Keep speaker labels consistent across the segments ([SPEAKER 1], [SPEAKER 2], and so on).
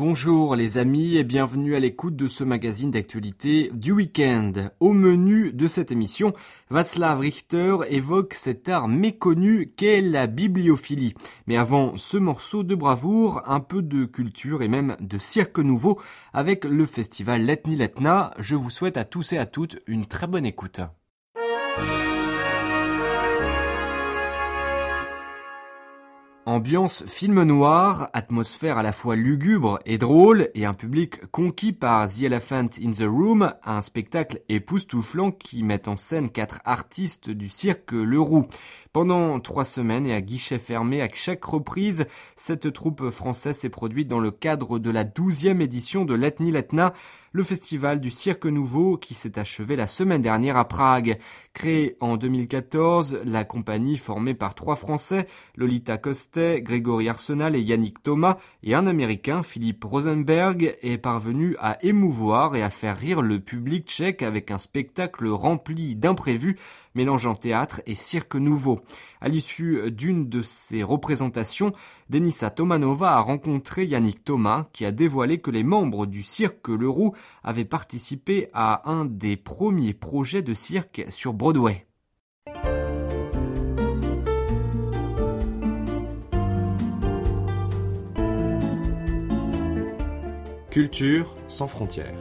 [SPEAKER 1] Bonjour les amis et bienvenue à l'écoute de ce magazine d'actualité du week-end. Au menu de cette émission, Václav Richter évoque cet art méconnu qu'est la bibliophilie. Mais avant ce morceau de bravoure, un peu de culture et même de cirque nouveau avec le festival Letní Letná. Je vous souhaite à tous et à toutes une très bonne écoute. Ambiance film noir, atmosphère à la fois lugubre et drôle et un public conquis par The Elephant in the Room, un spectacle époustouflant qui met en scène 4 artistes du cirque Le Roux. Pendant 3 semaines et à guichet fermé à chaque reprise, cette troupe française s'est produite dans le cadre de la 12e édition de Letní Letná, le festival du cirque nouveau qui s'est achevé la semaine dernière à Prague. Créée en 2014, la compagnie formée par 3 Français, Lolita Kostet, Grégory Arsenal et Yannick Thomas, et un Américain, Philippe Rosenberg, est parvenu à émouvoir et à faire rire le public tchèque avec un spectacle rempli d'imprévus, mélangeant théâtre et cirque nouveau. À l'issue d'une de ces représentations, Denisa Tomanova a rencontré Yannick Thomas, qui a dévoilé que les membres du cirque Le Roux avaient participé à un des premiers projets de cirque sur Broadway.
[SPEAKER 2] Culture sans frontières.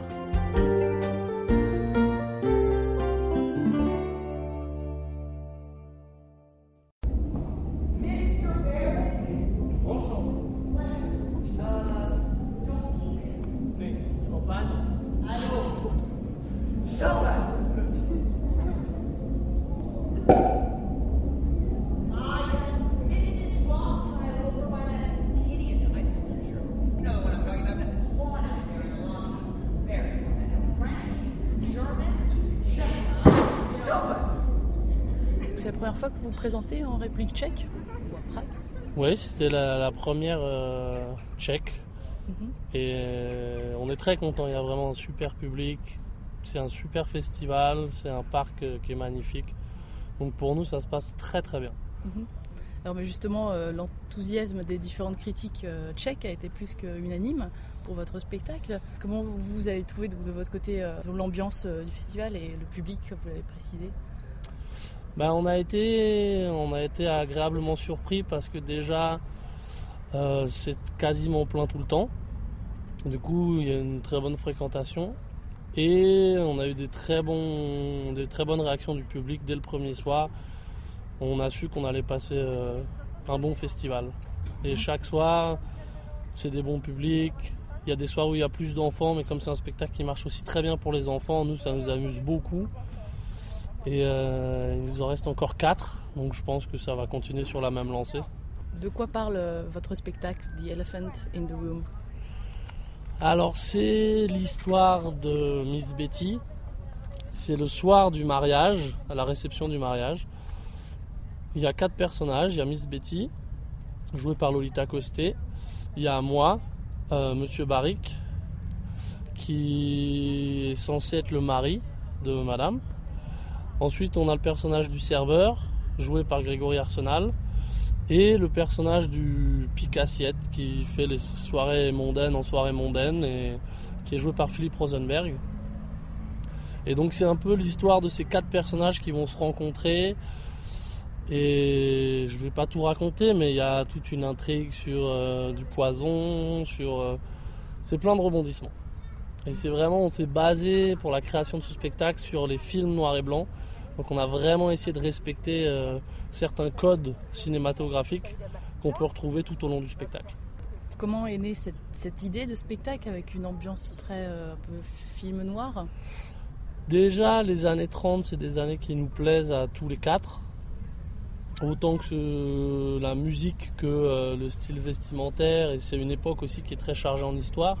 [SPEAKER 3] C'est la première fois que vous vous présentez en République tchèque ou à Prague?
[SPEAKER 4] Oui, c'était la première tchèque. Et on est très contents, il y a vraiment un super public, c'est un super festival, c'est un parc qui est magnifique. Donc pour nous, ça se passe très très bien.
[SPEAKER 3] Alors mais justement, l'enthousiasme des différentes critiques tchèques a été plus qu'unanime pour votre spectacle. Comment vous avez trouvé de votre côté l'ambiance du festival et le public, comme vous l'avez précisé?
[SPEAKER 4] On a été agréablement surpris parce que déjà c'est quasiment plein tout le temps. Du coup, il y a une très bonne fréquentation et on a eu des très bonnes réactions du public dès le premier soir. On a su qu'on allait passer un bon festival. Et chaque soir, c'est des bons publics. Il y a des soirs où il y a plus d'enfants, mais comme c'est un spectacle qui marche aussi très bien pour les enfants, nous, ça nous amuse beaucoup. Et il nous en reste encore 4, donc je pense que ça va continuer sur la même lancée.
[SPEAKER 3] De quoi parle votre spectacle, The Elephant in the Room?
[SPEAKER 4] Alors c'est l'histoire de Miss Betty. C'est le soir du mariage, à la réception du mariage. Il y a 4 personnages, il y a Miss Betty, jouée par Lolita Kostet. Il y a moi, Monsieur Barrick, qui est censé être le mari de Madame. Ensuite, on a le personnage du serveur, joué par Grégory Arsenal, et le personnage du pique-assiette qui fait les soirées mondaines en soirées mondaines et qui est joué par Philippe Rosenberg. Et donc c'est un peu l'histoire de ces 4 personnages qui vont se rencontrer. Et je vais pas tout raconter, mais il y a toute une intrigue sur du poison, c'est plein de rebondissements. Et c'est vraiment, on s'est basé pour la création de ce spectacle sur les films noirs et blancs. Donc on a vraiment essayé de respecter certains codes cinématographiques qu'on peut retrouver tout au long du spectacle.
[SPEAKER 3] Comment est née cette idée de spectacle avec une ambiance très un peu film noir?
[SPEAKER 4] Déjà, les années 30, c'est des années qui nous plaisent à tous les 4. Autant que la musique que le style vestimentaire. Et c'est une époque aussi qui est très chargée en histoire.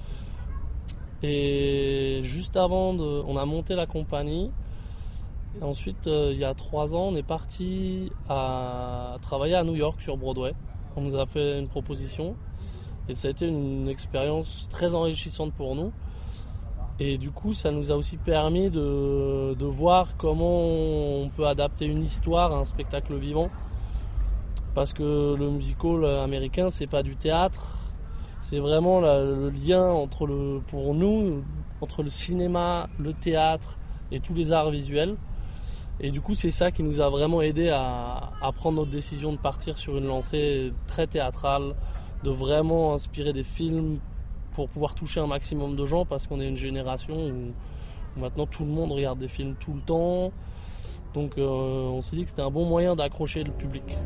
[SPEAKER 4] Et juste avant, on a monté la compagnie. Et ensuite, il y a 3 ans, on est parti à travailler à New York sur Broadway. On nous a fait une proposition et ça a été une expérience très enrichissante pour nous. Et du coup, ça nous a aussi permis de voir comment on peut adapter une histoire à un spectacle vivant. Parce que le musical américain, c'est pas du théâtre, C'est vraiment le lien pour nous, entre le cinéma, le théâtre et tous les arts visuels. Et du coup, c'est ça qui nous a vraiment aidé à prendre notre décision de partir sur une lancée très théâtrale, de vraiment inspirer des films pour pouvoir toucher un maximum de gens, parce qu'on est une génération où maintenant tout le monde regarde des films tout le temps. Donc on s'est dit que c'était un bon moyen d'accrocher le public.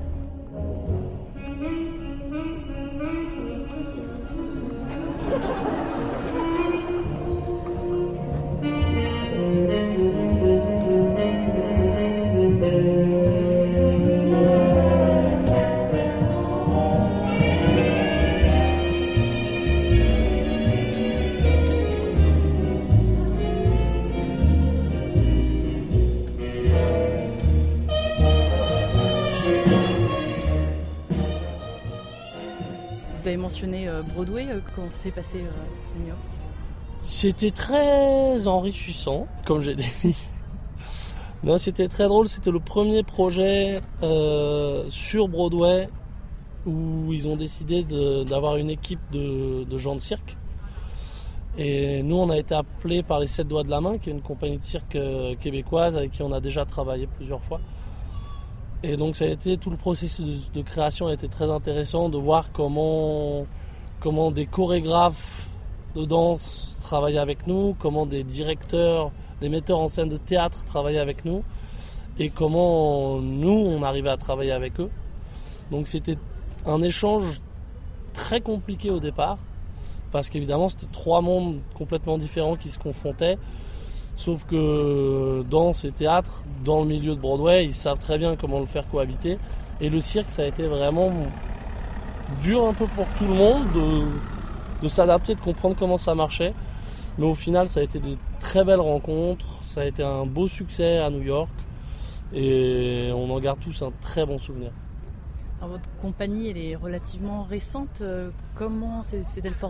[SPEAKER 3] Vous avez mentionné Broadway, comment ça s'est passé à New York?
[SPEAKER 4] C'était très enrichissant, comme j'ai dit. Non, c'était très drôle, c'était le premier projet sur Broadway où ils ont décidé d'avoir une équipe de gens de cirque. Et nous, on a été appelés par les 7 Doigts de la Main, qui est une compagnie de cirque québécoise avec qui on a déjà travaillé plusieurs fois. Et donc ça a été, tout le processus de création a été très intéressant de voir comment des chorégraphes de danse travaillaient avec nous, comment des directeurs, des metteurs en scène de théâtre travaillaient avec nous et comment nous on arrivait à travailler avec eux. Donc c'était un échange très compliqué au départ parce qu'évidemment c'était 3 mondes complètement différents qui se confrontaient. Sauf que danse et théâtre, dans le milieu de Broadway, ils savent très bien comment le faire cohabiter. Et le cirque, ça a été vraiment dur un peu pour tout le monde de s'adapter, de comprendre comment ça marchait. Mais au final, ça a été de très belles rencontres. Ça a été un beau succès à New York. Et on en garde tous un très bon souvenir.
[SPEAKER 3] Alors, votre compagnie, elle est relativement récente. Comment s'est-elle formée ?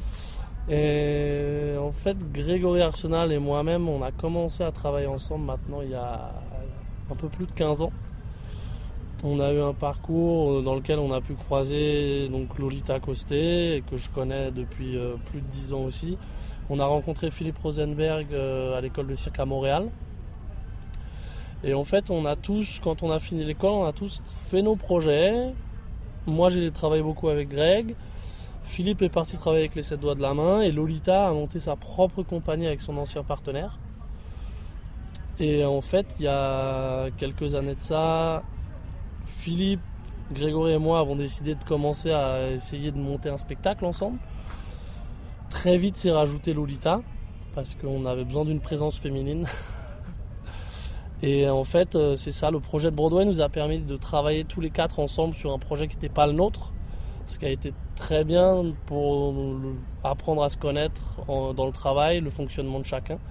[SPEAKER 4] Et en fait, Grégory Arsenal et moi-même, on a commencé à travailler ensemble maintenant il y a un peu plus de 15 ans. On a eu un parcours dans lequel on a pu croiser donc Lolita Costé, que je connais depuis plus de 10 ans aussi. On a rencontré Philippe Rosenberg à l'école de cirque à Montréal. Et en fait, on a tous, quand on a fini l'école, on a tous fait nos projets. Moi, j'ai travaillé beaucoup avec Greg. Philippe est parti travailler avec les 7 Doigts de la Main et Lolita a monté sa propre compagnie avec son ancien partenaire. Et en fait, il y a quelques années de ça, Philippe, Grégory et moi avons décidé de commencer à essayer de monter un spectacle ensemble. Très vite s'est rajouté Lolita, parce qu'on avait besoin d'une présence féminine. Et en fait, c'est ça, le projet de Broadway nous a permis de travailler tous les 4 ensemble sur un projet qui n'était pas le nôtre. Ce qui a été très bien pour apprendre à se connaître dans le travail, le fonctionnement de chacun.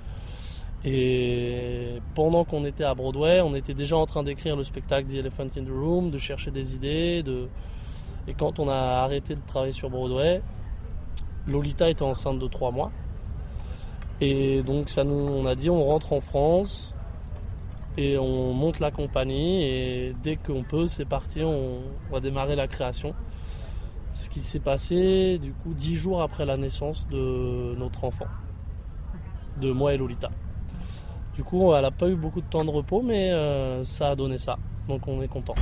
[SPEAKER 4] Et pendant qu'on était à Broadway, on était déjà en train d'écrire le spectacle The Elephant in the Room, de chercher des idées. Et quand on a arrêté de travailler sur Broadway, Lolita était enceinte de 3 mois. Et donc on a dit on rentre en France et on monte la compagnie. Et dès qu'on peut, c'est parti, on va démarrer la création. Ce qui s'est passé du coup 10 jours après la naissance de notre enfant, de moi et Lolita. Du coup, elle n'a pas eu beaucoup de temps de repos, mais ça a donné ça. Donc on est content.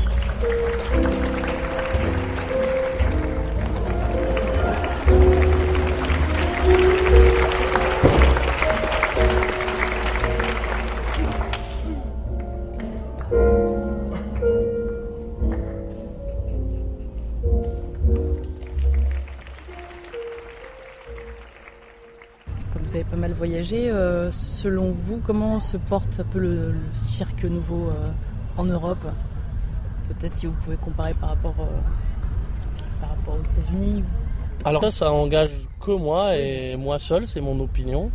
[SPEAKER 3] Vous avez pas mal voyagé. Selon vous, comment se porte un peu le cirque nouveau en Europe ? Peut-être si vous pouvez comparer par rapport aux États-Unis.
[SPEAKER 4] Alors ça engage que moi et moi seul, c'est mon opinion.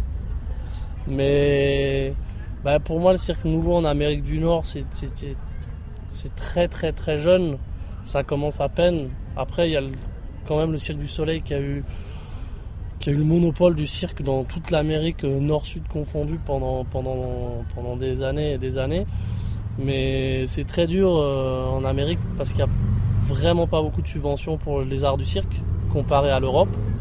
[SPEAKER 4] Mais pour moi, le cirque nouveau en Amérique du Nord, c'est très très très jeune. Ça commence à peine. Après, il y a quand même le Cirque du Soleil qui a eu le monopole du cirque dans toute l'Amérique nord-sud confondue pendant des années et des années. Mais c'est très dur en Amérique parce qu'il n'y a vraiment pas beaucoup de subventions pour les arts du cirque comparé à l'Europe.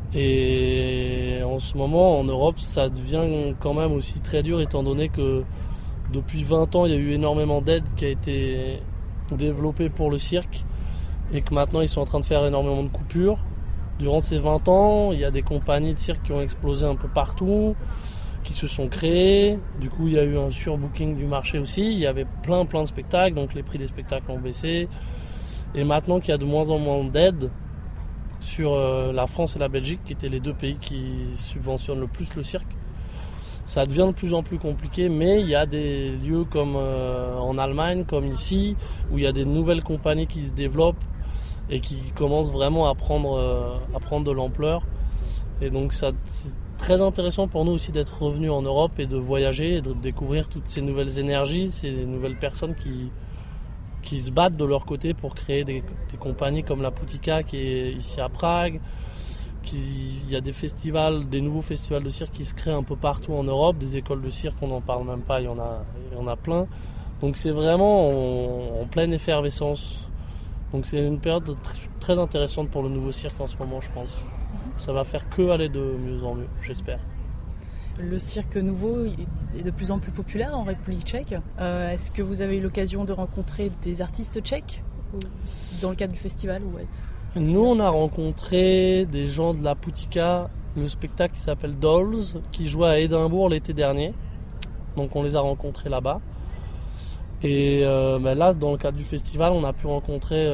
[SPEAKER 4] Et en ce moment, en Europe, ça devient quand même aussi très dur, étant donné que depuis 20 ans, il y a eu énormément d'aide qui a été développée pour le cirque, et que maintenant, ils sont en train de faire énormément de coupures. Durant ces 20 ans, il y a des compagnies de cirque qui ont explosé un peu partout, qui se sont créées. Du coup, il y a eu un surbooking du marché aussi. Il y avait plein de spectacles, donc les prix des spectacles ont baissé. Et maintenant qu'il y a de moins en moins d'aide sur la France et la Belgique, qui étaient les deux pays qui subventionnent le plus le cirque, ça devient de plus en plus compliqué. Mais il y a des lieux comme en Allemagne, comme ici, où il y a des nouvelles compagnies qui se développent et qui commencent vraiment à prendre de l'ampleur. Et donc c'est très intéressant pour nous aussi d'être revenus en Europe et de voyager et de découvrir toutes ces nouvelles énergies, ces nouvelles personnes qui se battent de leur côté pour créer des compagnies comme la Putica qui est ici à Prague. Il y a des festivals, des nouveaux festivals de cirque qui se créent un peu partout en Europe, des écoles de cirque, on n'en parle même pas, il y en a plein. Donc c'est vraiment en pleine effervescence. Donc c'est une période très intéressante pour le nouveau cirque en ce moment, je pense. Ça va faire que aller de mieux en mieux, j'espère.
[SPEAKER 3] Le cirque nouveau est de plus en plus populaire en République tchèque. Est-ce que vous avez eu l'occasion de rencontrer des artistes tchèques dans le cadre du festival?
[SPEAKER 4] Nous, on a rencontré des gens de la Putica, le spectacle qui s'appelle Dolls, qui jouait à Édimbourg l'été dernier. Donc on les a rencontrés là-bas. Et là, dans le cadre du festival, on a pu rencontrer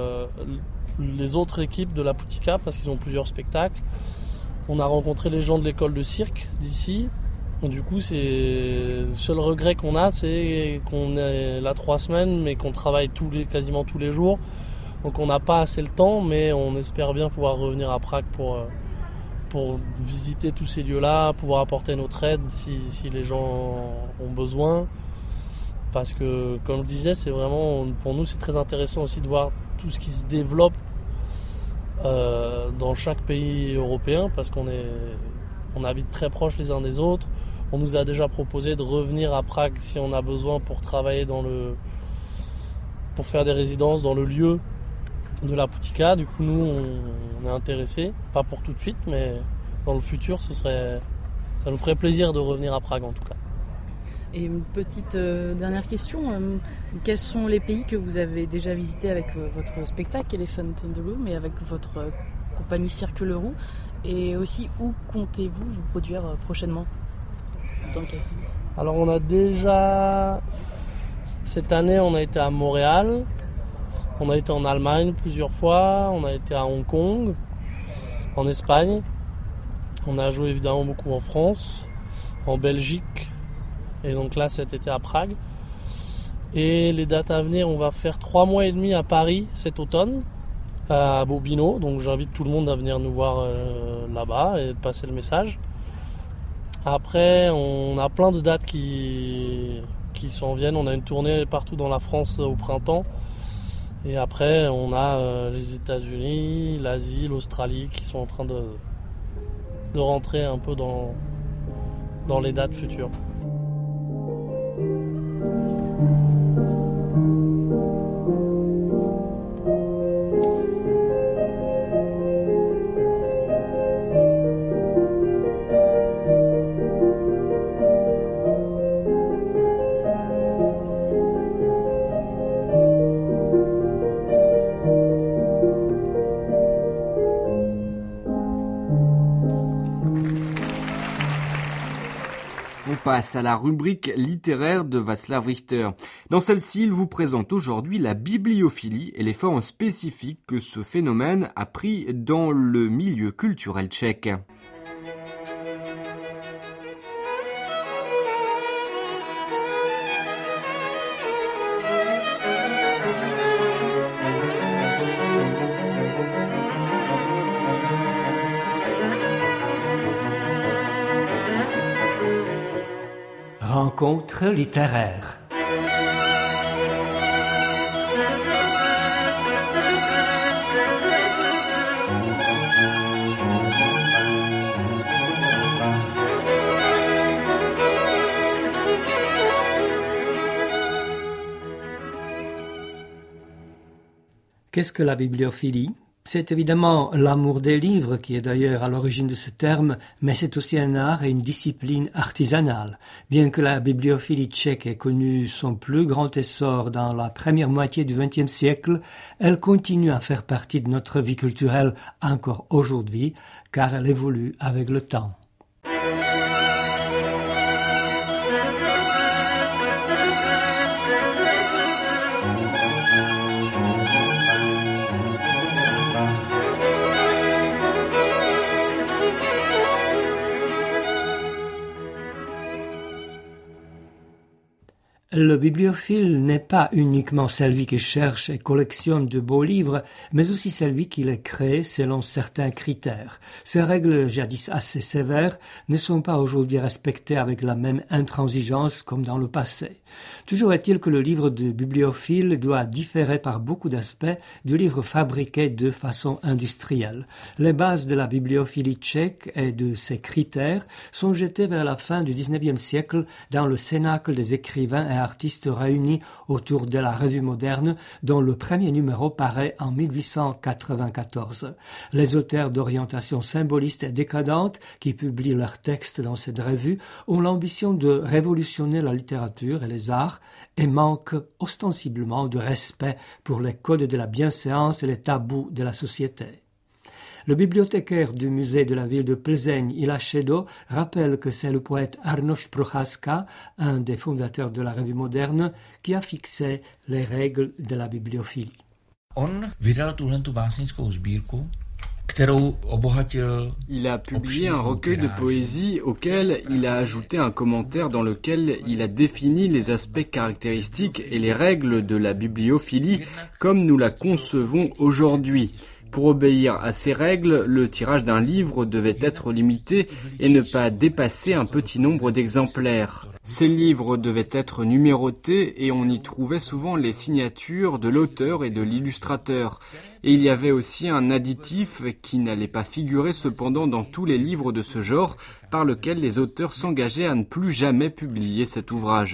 [SPEAKER 4] les autres équipes de la Putica parce qu'ils ont plusieurs spectacles. On a rencontré les gens de l'école de cirque d'ici. Du coup, le seul regret qu'on a, c'est qu'on est là 3 semaines, mais qu'on travaille quasiment tous les jours. Donc on n'a pas assez le temps, mais on espère bien pouvoir revenir à Prague pour visiter tous ces lieux-là, pouvoir apporter notre aide si les gens ont besoin. Parce que, comme je disais, c'est vraiment, pour nous, c'est très intéressant aussi de voir tout ce qui se développe dans chaque pays européen, parce qu'on habite très proches les uns des autres. On nous a déjà proposé de revenir à Prague si on a besoin pour travailler pour faire des résidences dans le lieu de la Putica. Du coup, nous, on est intéressés, pas pour tout de suite, mais dans le futur, ça nous ferait plaisir de revenir à Prague en tout cas.
[SPEAKER 3] Et une petite dernière question, quels sont les pays que vous avez déjà visités avec votre spectacle Elephant in the Room et avec votre compagnie Cirque Le Roux, et aussi où comptez-vous vous produire prochainement? Dans quel pays?
[SPEAKER 4] Alors on a déjà, cette année on a été à Montréal, on a été en Allemagne plusieurs fois, on a été à Hong Kong, en Espagne, on a joué évidemment beaucoup en France, en Belgique, et donc là cet été à Prague. Et les dates à venir, on va faire 3 mois et demi à Paris cet automne, à Bobino, donc j'invite tout le monde à venir nous voir là-bas et de passer le message. Après, on a plein de dates qui s'en viennent, on a une tournée partout dans la France au printemps. Et après, on a les États-Unis, l'Asie, l'Australie qui sont en train de rentrer un peu dans les dates futures.
[SPEAKER 1] On passe à la rubrique littéraire de Václav Richter. Dans celle-ci, il vous présente aujourd'hui la bibliophilie et les formes spécifiques que ce phénomène a pris dans le milieu culturel tchèque.
[SPEAKER 5] Rencontre littéraire. Qu'est-ce que la bibliophilie ? C'est évidemment l'amour des livres qui est d'ailleurs à l'origine de ce terme, mais c'est aussi un art et une discipline artisanale. Bien que la bibliophilie tchèque ait connu son plus grand essor dans la première moitié du XXe siècle, elle continue à faire partie de notre vie culturelle encore aujourd'hui, car elle évolue avec le temps. Le bibliophile n'est pas uniquement celui qui cherche et collectionne de beaux livres, mais aussi celui qui les crée selon certains critères. Ces règles, jadis assez sévères, ne sont pas aujourd'hui respectées avec la même intransigeance comme dans le passé. Toujours est-il que le livre de bibliophile doit différer par beaucoup d'aspects du livre fabriqué de façon industrielle. Les bases de la bibliophilie tchèque et de ses critères sont jetées vers la fin du XIXe siècle dans le cénacle des écrivains et artistes réunis autour de la Revue moderne, dont le premier numéro paraît en 1894. Les auteurs d'orientation symboliste et décadente qui publient leurs textes dans cette revue ont l'ambition de révolutionner la littérature et les arts et manquent ostensiblement de respect pour les codes de la bienséance et les tabous de la société. Le bibliothécaire du musée de la ville de Plzeň, Ila Šedo, rappelle que c'est le poète Arnošt Procházka, un des fondateurs de la Revue moderne, qui a fixé les règles de la bibliophilie.
[SPEAKER 6] On vydal tuhletu básnickou sbírku, kterou obohatil.
[SPEAKER 1] Il a publié un recueil de poésie auquel il a ajouté un commentaire dans lequel il a défini les aspects caractéristiques et les règles de la bibliophilie comme nous la concevons aujourd'hui. Pour obéir à ces règles, le tirage d'un livre devait être limité et ne pas dépasser un petit nombre d'exemplaires. Ces livres devaient être numérotés et on y trouvait souvent les signatures de l'auteur et de l'illustrateur. Et il y avait aussi un additif qui n'allait pas figurer cependant dans tous les livres de ce genre, par lequel les auteurs s'engageaient à ne plus jamais publier cet ouvrage.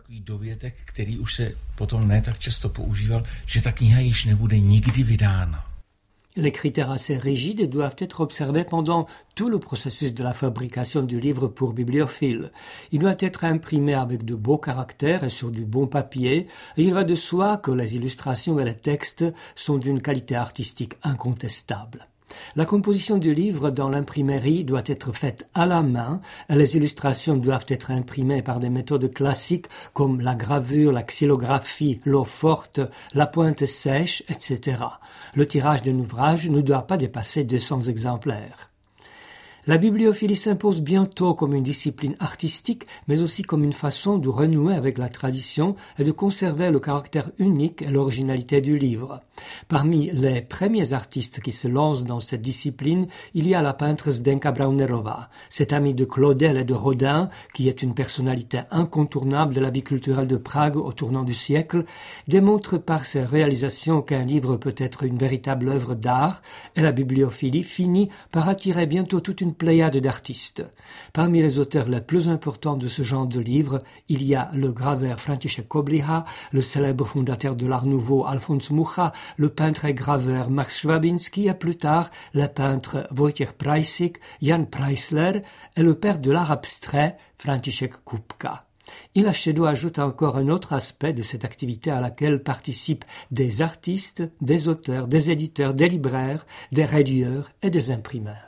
[SPEAKER 5] Les critères assez rigides doivent être observés pendant tout le processus de la fabrication du livre pour bibliophile. Il doit être imprimé avec de beaux caractères et sur du bon papier, et il va de soi que les illustrations et les textes sont d'une qualité artistique incontestable. La composition du livre dans l'imprimerie doit être faite à la main et les illustrations doivent être imprimées par des méthodes classiques comme la gravure, la xylographie, l'eau forte, la pointe sèche, etc. Le tirage d'un ouvrage ne doit pas dépasser 200 exemplaires. La bibliophilie s'impose bientôt comme une discipline artistique, mais aussi comme une façon de renouer avec la tradition et de conserver le caractère unique et l'originalité du livre. Parmi les premiers artistes qui se lancent dans cette discipline, il y a la peintre Zdenka Braunerová. Cette amie de Claudel et de Rodin, qui est une personnalité incontournable de la vie culturelle de Prague au tournant du siècle, démontre par ses réalisations qu'un livre peut être une véritable œuvre d'art, et la bibliophilie finit par attirer bientôt toute une pléiade d'artistes. Parmi les auteurs les plus importants de ce genre de livres, il y a le graveur František Kobliha, le célèbre fondateur de l'Art nouveau Alfons Mucha, le peintre et graveur Max Schwabinski et plus tard les peintres Wojciech Preissig, Jan Preissler et le père de l'art abstrait František Kupka. Ila Šedo ajoute encore un autre aspect de cette activité à laquelle participent des artistes, des auteurs, des éditeurs, des libraires, des rédilleurs et des imprimeurs.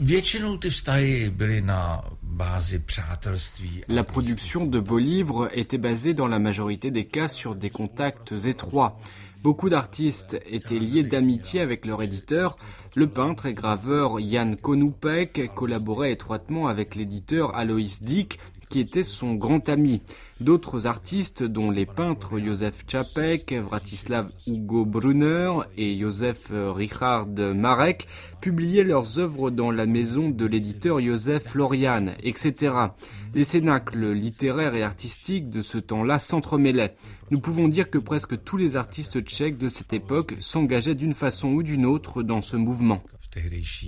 [SPEAKER 1] La production de beaux livres était basée dans la majorité des cas sur des contacts étroits. Beaucoup d'artistes étaient liés d'amitié avec leur éditeur. Le peintre et graveur Jan Konupek collaborait étroitement avec l'éditeur Alois Dick, qui était son grand ami. D'autres artistes, dont les peintres Józef Čapek, Vratislav Hugo Brunner et Józef Richard Marek, publiaient leurs œuvres dans la maison de l'éditeur Józef Florian, etc. Les cénacles littéraires et artistiques de ce temps-là s'entremêlaient. Nous pouvons dire que presque tous les artistes tchèques de cette époque s'engageaient d'une façon ou d'une autre dans ce mouvement.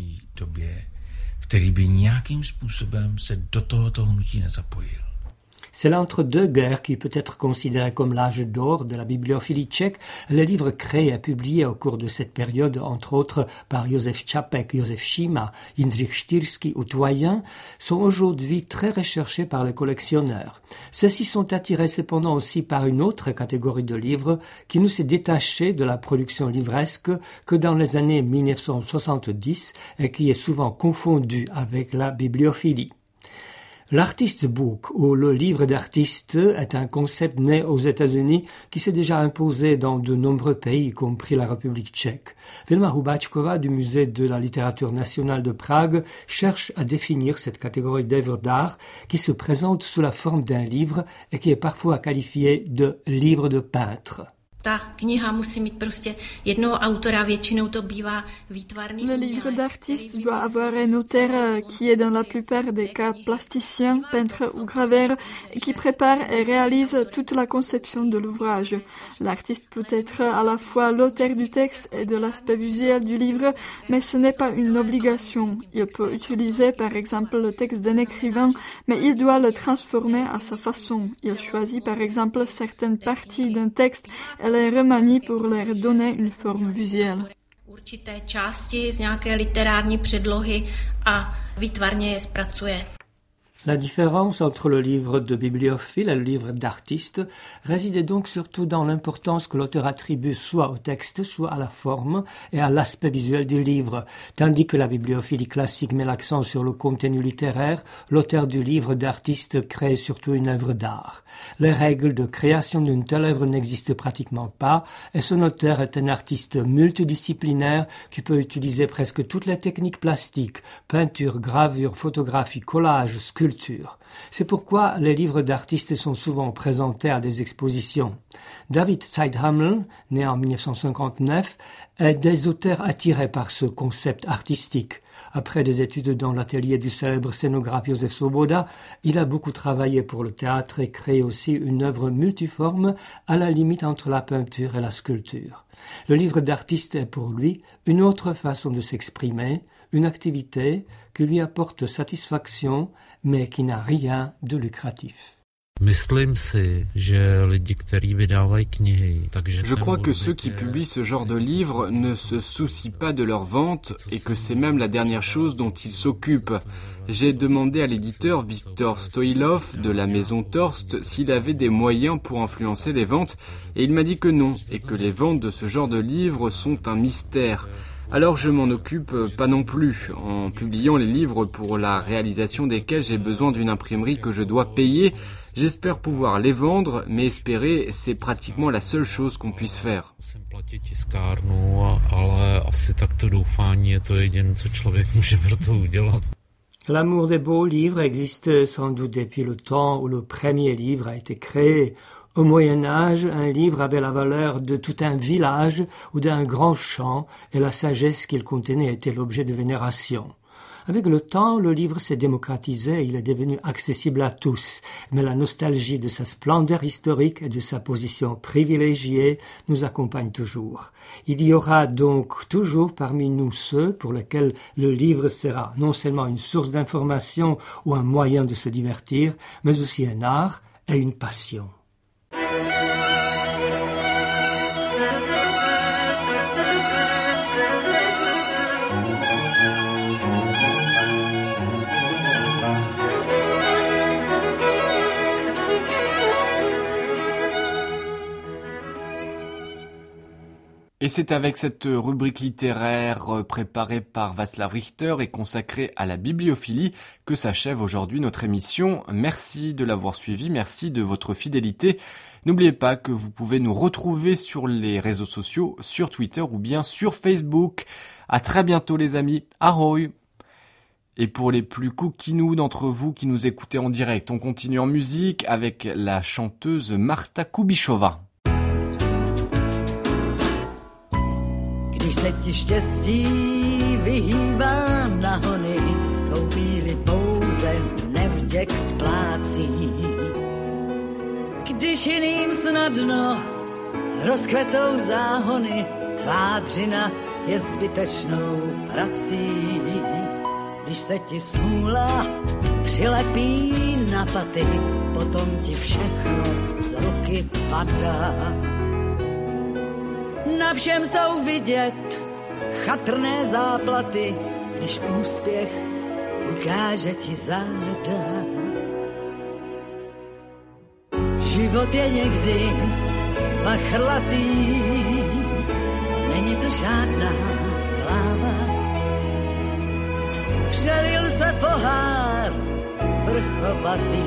[SPEAKER 6] Který by nějakým způsobem se do tohoto hnutí nezapojil.
[SPEAKER 5] C'est l'entre-deux-guerres qui peut être considéré comme l'âge d'or de la bibliophilie tchèque. Les livres créés et publiés au cours de cette période, entre autres par Josef Čapek, Josef Šíma, Jindřich Štýrský ou Toyen, sont aujourd'hui très recherchés par les collectionneurs. Ceux-ci sont attirés cependant aussi par une autre catégorie de livres qui ne s'est détachée de la production livresque que dans les années 1970 et qui est souvent confondue avec la bibliophilie. L'artist book, ou le livre d'artiste, est un concept né aux États-Unis qui s'est déjà imposé dans de nombreux pays, y compris la République tchèque. Vilma Hubáčková du Musée de la littérature nationale de Prague cherche à définir cette catégorie d'œuvres d'art qui se présente sous la forme d'un livre et qui est parfois qualifié de livre de peintre.
[SPEAKER 7] Ta kniha musí mít prostě jednoho autora, většinou to bývá výtvarný
[SPEAKER 8] Le livre d'artiste doit avoir un auteur qui est dans la plupart des cas plasticien, peintre ou graveur et qui prépare et réalise toute la conception de l'ouvrage. L'artiste peut être à la fois l'auteur du texte et de l'aspect visuel du livre, mais ce n'est pas une obligation. Il peut utiliser par exemple le texte d'un écrivain, mais il doit le transformer à sa façon. Il choisit par exemple certaines parties d'un texte et les remanie pour leur donner une forme visuelle.
[SPEAKER 7] Určité části z nějaké literární předlohy a výtvarně je zpracuje.
[SPEAKER 5] La différence entre le livre de bibliophile et le livre d'artiste réside donc surtout dans l'importance que l'auteur attribue soit au texte, soit à la forme et à l'aspect visuel du livre. Tandis que la bibliophilie classique met l'accent sur le contenu littéraire, l'auteur du livre d'artiste crée surtout une œuvre d'art. Les règles de création d'une telle œuvre n'existent pratiquement pas et son auteur est un artiste multidisciplinaire qui peut utiliser presque toutes les techniques plastiques, peinture, gravure, photographie, collage, sculpture. C'est pourquoi les livres d'artistes sont souvent présentés à des expositions. David Zeithaml, né en 1959, est des auteurs attirés par ce concept artistique. Après des études dans l'atelier du célèbre scénographe Josef Svoboda, il a beaucoup travaillé pour le théâtre et créé aussi une œuvre multiforme à la limite entre la peinture et la sculpture. Le livre d'artiste est pour lui une autre façon de s'exprimer, une activité qui lui apporte satisfaction, mais qui n'a rien de lucratif.
[SPEAKER 1] Je crois que ceux qui publient ce genre de livres ne se soucient pas de leur vente et que c'est même la dernière chose dont ils s'occupent. J'ai demandé à l'éditeur Viktor Stoilov de la maison Torst s'il avait des moyens pour influencer les ventes et il m'a dit que non et que les ventes de ce genre de livres sont un mystère. Alors je m'en occupe pas non plus, en publiant les livres pour la réalisation desquels j'ai besoin d'une imprimerie que je dois payer. J'espère pouvoir les vendre, mais espérer, c'est pratiquement la seule chose qu'on puisse faire.
[SPEAKER 5] L'amour des beaux livres existe sans doute depuis le temps où le premier livre a été créé. Au Moyen-Âge, un livre avait la valeur de tout un village ou d'un grand champ et la sagesse qu'il contenait était l'objet de vénération. Avec le temps, le livre s'est démocratisé et il est devenu accessible à tous. Mais la nostalgie de sa splendeur historique et de sa position privilégiée nous accompagne toujours. Il y aura donc toujours parmi nous ceux pour lesquels le livre sera non seulement une source d'information ou un moyen de se divertir, mais aussi un art et une passion.
[SPEAKER 1] Et c'est avec cette rubrique littéraire préparée par Václav Richter et consacrée à la bibliophilie que s'achève aujourd'hui notre émission. Merci de l'avoir suivi, merci de votre fidélité. N'oubliez pas que vous pouvez nous retrouver sur les réseaux sociaux, sur Twitter ou bien sur Facebook. À très bientôt les amis, ahoy! Et pour les plus coquinous d'entre vous qui nous écoutez en direct, on continue en musique avec la chanteuse Marta Kubišová.
[SPEAKER 9] Když se ti štěstí vyhýbá na hony, tvou bíli pouze nevděk splácí. Když jiným snadno rozkvetou záhony, tvá dřina je zbytečnou prací. Když se ti smůla přilepí na na paty, potom ti všechno z ruky padá. Na všem jsou vidět chatrné záplaty, když úspěch ukáže ti záda. Život je někdy vachrlatý, není to žádná sláva. Přelil se pohár vrchovatý,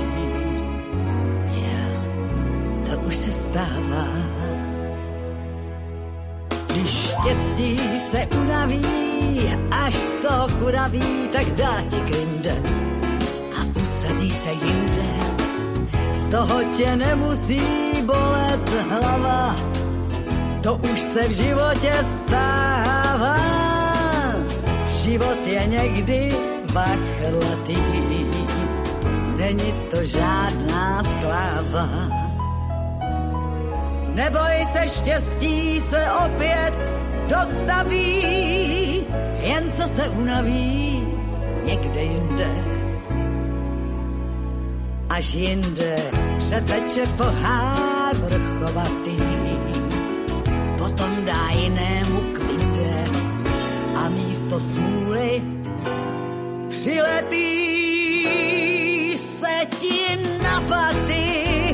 [SPEAKER 9] to už se stává. Když štěstí se unaví, až z toho chudaví, tak dá ti kinde a usadí se jinde. Z toho tě nemusí bolet hlava, to už se v životě stává. Život je někdy vachrlatý, není to žádná sláva. Neboj se, štěstí se opět dostaví, jen co se unaví někde jinde. Až jinde přeteče pohár vrchovatý, potom dá jinému kvinde a místo smůly přilepí se ti na paty.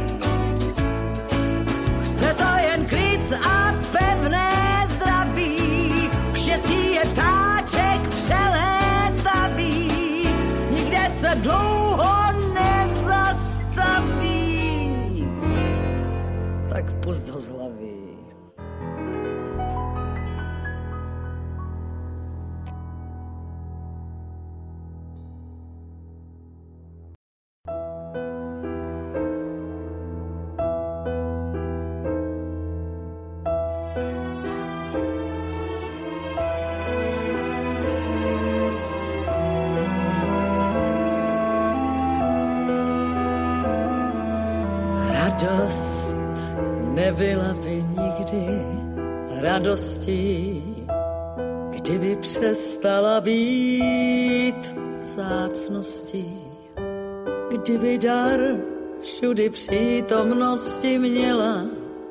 [SPEAKER 9] Chce to jen klid a pevné zdraví, štěstí je ptáček přelétavý, nikde se dlouho nezastaví, tak pusť ho z hlavy. Radost nebyla by nikdy radostí, kdyby přestala být vzácností, kdyby dar všudy přítomnosti měla,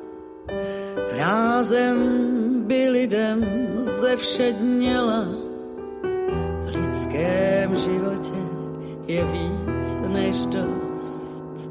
[SPEAKER 9] rázem by lidem zevšedněla. V lidském životě je víc než dost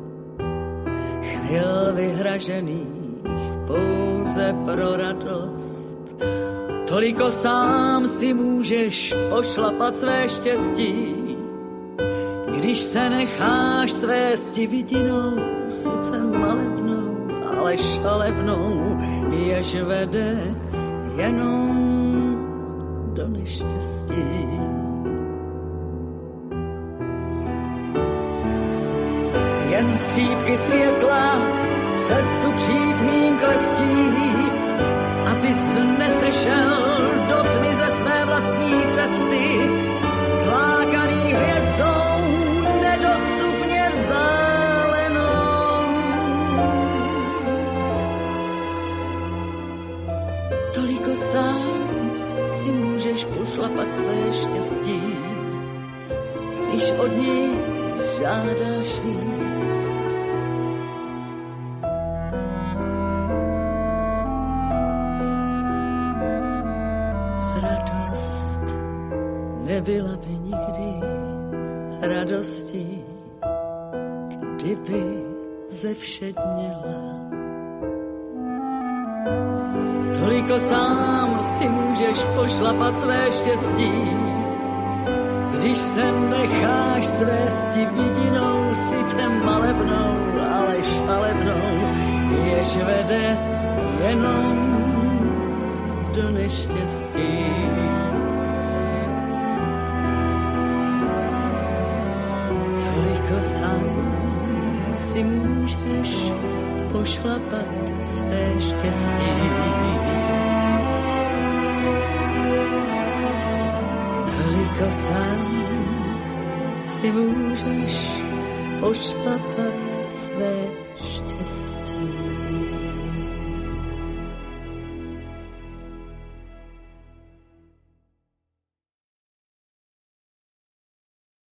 [SPEAKER 9] chvil vyhražených pouze pro radost. Toliko sám si můžeš pošlapat své štěstí, když se necháš svésti vidinou, sice malebnou, ale šalebnou, jež vede jenom do neštěstí. Jen střípky světla cestu přijít mým klestí, abys nesešel do tmy ze své vlastní cesty, zlákaný hvězdou nedostupně vzdálenou. Toliko sám si můžeš pošlapat své štěstí, když od ní žádáš víc. Radost nebyla by nikdy radostí, kdyby zevšedněla. Toliko sám si můžeš pošlapat své štěstí, když se necháš svésti vidinou, sice malebnou, ale šalebnou, jež vede jenom do neštěstí. Toliko sám si můžeš pošlapat své štěstí. Toliko sám si můžeš pošlapat své